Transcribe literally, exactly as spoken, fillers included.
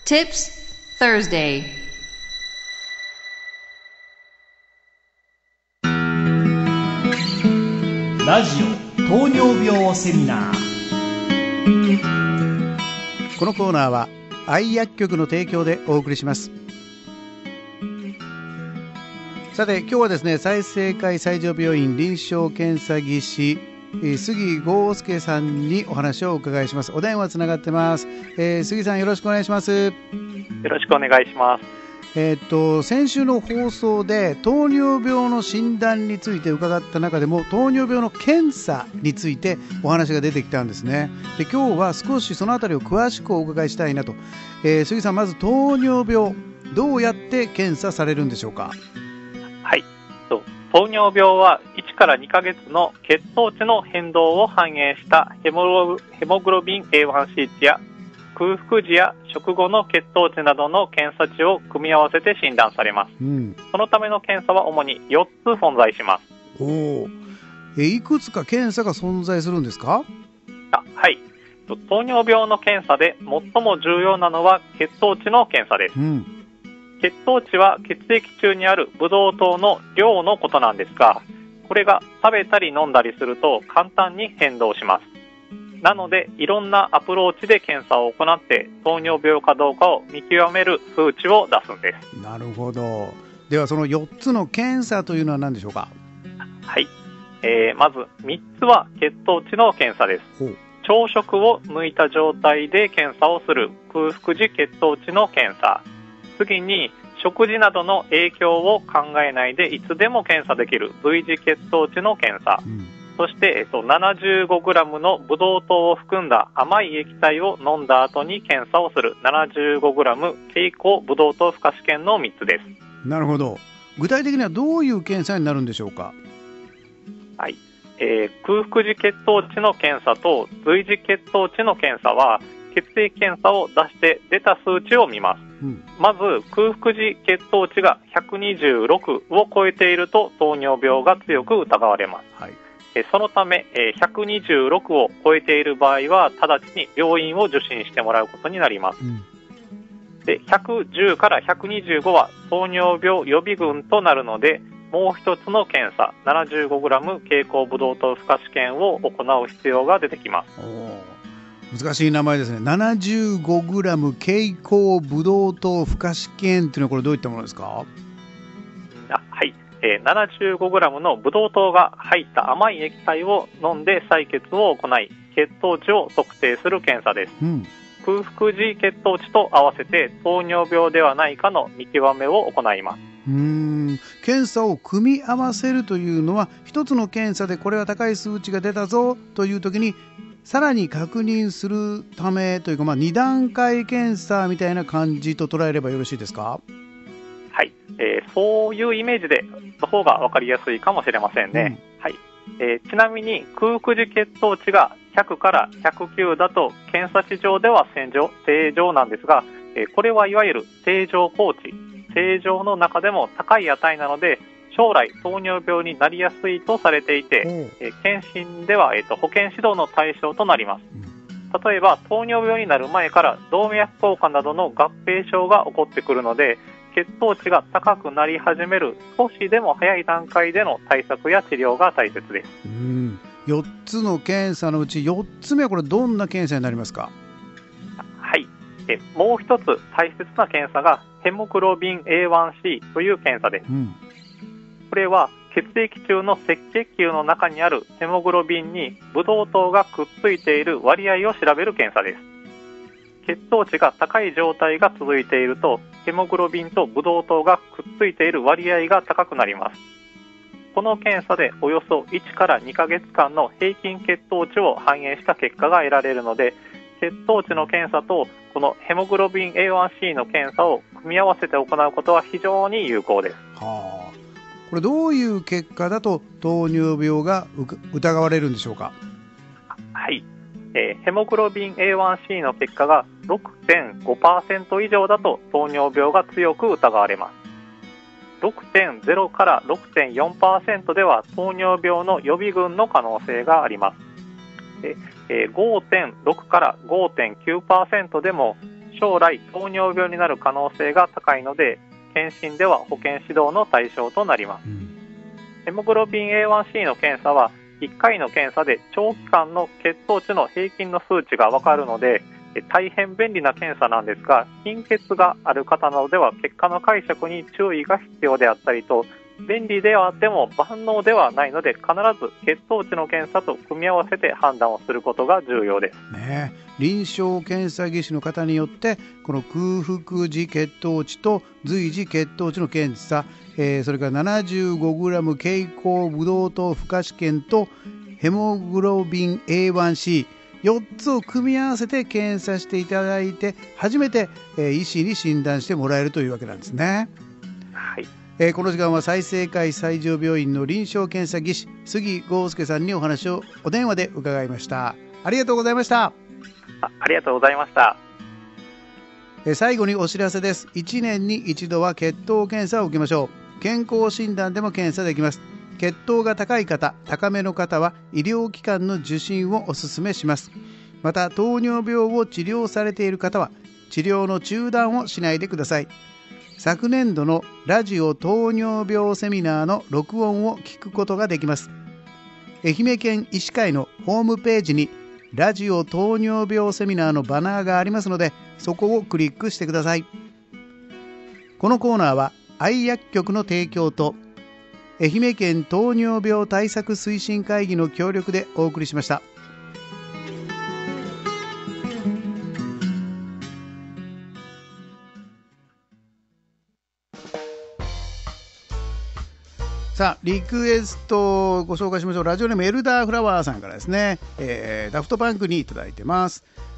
Tips Thursday。 ラジオ糖尿病セミナー。 このコーナーは愛薬局の提供でお送りします。さて今日はですね、済生会西条病院臨床検査技師杉剛介さんにお話をお伺いします。お電話つながってます。えー、杉さんよろしくお願いします。よろしくお願いします。 えー、っと先週の放送で糖尿病の診断について伺った中でも糖尿病の検査についてお話が出てきたんですね。で今日は少しそのあたりを詳しくお伺いしたいなと、えー、杉さん、まず糖尿病どうやって検査されるんでしょうか。 はい、糖尿病はいちからにかげつの血糖値の変動を反映したヘモヘモグロビン エーワンシー 値や空腹時や食後の血糖値などの検査値を組み合わせて診断されます、うん、そのための検査は主によっつ存在します。 おえいくつか検査が存在するんですか。 あはい、糖尿病の検査で最も重要なのは血糖値の検査です、うん、血糖値は血液中にあるブドウ糖の量のことなんですが、これが食べたり飲んだりすると簡単に変動します。なのでいろんなアプローチで検査を行って糖尿病かどうかを見極める数値を出すんです。 なるほど。ではそのよっつの検査というのは何でしょうか。 はい、えー、まずみっつは血糖値の検査です。朝食を抜いた状態で検査をする空腹時血糖値の検査、次に食事などの影響を考えないでいつでも検査できる随時血糖値の検査、うん、そして、えっと、ななじゅうごグラム のブドウ糖を含んだ甘い液体を飲んだ後に検査をする ななじゅうごグラム 経口ブドウ糖負荷試験のみっつです。 なるほど。具体的にはどういう検査になるんでしょうか。 はい、えー、空腹時血糖値の検査と随時血糖値の検査は血液検査を出して出た数値を見ます、うん、まず空腹時血糖値がひゃくにじゅうろくを超えていると糖尿病が強く疑われます、はい、えそのためえひゃくにじゅうろくを超えている場合は直ちに病院を受診してもらうことになります、うん、でひゃくじゅうからひゃくにじゅうごは糖尿病予備群となるので、もう一つの検査 ななじゅうごグラム 経口ブドウ糖負荷試験を行う必要が出てきます。 難しい名前ですね。 ななじゅうごグラム 経口ブドウ糖負荷試験というのはこれどういったものですか。 あはい、えー、ななじゅうごグラム のブドウ糖が入った甘い液体を飲んで採血を行い血糖値を測定する検査です、うん、空腹時血糖値と合わせて糖尿病ではないかの見極めを行います。 うーん検査を組み合わせるというのは、一つの検査でこれは高い数値が出たぞという時にさらに確認するためというか、まあ、に段階検査みたいな感じと捉えればよろしいですか。 はい、えー、そういうイメージでの方が分かりやすいかもしれませんね、うん、はい、えー、ちなみに空腹時血糖値がひゃくからひゃくきゅうだと検査値上では正常、正常なんですが、えー、これはいわゆる正常高値、正常の中でも高い値なので将来糖尿病になりやすいとされていて、えー、検診では、えーと、保健指導の対象となります、うん、例えば糖尿病になる前から動脈硬化などの合併症が起こってくるので、血糖値が高くなり始める少しでも早い段階での対策や治療が大切です。 うん、よっつの検査のうちよっつめはこれどんな検査になりますか。 はい、えもう一つ大切な検査がヘモグロビン エーワンシー という検査です、うん、これは血液中の赤血球の中にあるヘモグロビンにブドウ糖がくっついている割合を調べる検査です。血糖値が高い状態が続いているとヘモグロビンとブドウ糖がくっついている割合が高くなります。この検査でおよそいちからにかげつかんの平均血糖値を反映した結果が得られるので、血糖値の検査とこのヘモグロビン エーワンシー の検査を組み合わせて行うことは非常に有効です。 はあ、これどういう結果だと糖尿病が疑われるんでしょうか。 はい、えー、ヘモグロビン エーワンシー の結果が ろくてんごパーセント 以上だと糖尿病が強く疑われます。ろくてんゼロ から ろくてんよんパーセント では糖尿病の予備群の可能性があります。でえー、ごてんろく から ごてんきゅうパーセント でも将来糖尿病になる可能性が高いので、検診では保健指導の対象となります。うん、ヘモグロビン エーワンシー の検査はいっかいの検査で長期間の血糖値の平均の数値がわかるので、大変便利な検査なんですが、貧血がある方などでは結果の解釈に注意が必要であったりと、便利ではあっても万能ではないので、必ず血糖値の検査と組み合わせて判断をすることが重要です、 ね、臨床検査技師の方によってこの空腹時血糖値と随時血糖値の検査、えー、それから ななじゅうごグラム 経口ブドウ糖負荷試験とヘモグロビン エーワンシーよっつを組み合わせて検査していただいて、初めて、えー、医師に診断してもらえるというわけなんですね。 はい、 えー、この時間は済生会西条病院の臨床検査技師杉豪介さんにお話をお電話で伺いました。ありがとうございました。 あ, ありがとうございました。 えー、最後にお知らせです。いちねんに一度は血糖検査を受けましょう。健康診断でも検査できます。血糖が高い方、高めの方は医療機関の受診をお勧めします。また糖尿病を治療されている方は治療の中断をしないでください。昨年度のラジオ糖尿病セミナーの録音を聞くことができます。愛媛県医師会のホームページにラジオ糖尿病セミナーのバナーがありますので、そこをクリックしてください。このコーナーは愛薬局の提供と愛媛県糖尿病対策推進会議の協力でお送りしました。さあリクエストをご紹介しましょう。ラジオネームエルダーフラワーさんからですね、えー、ダフトパンクにいただいてます。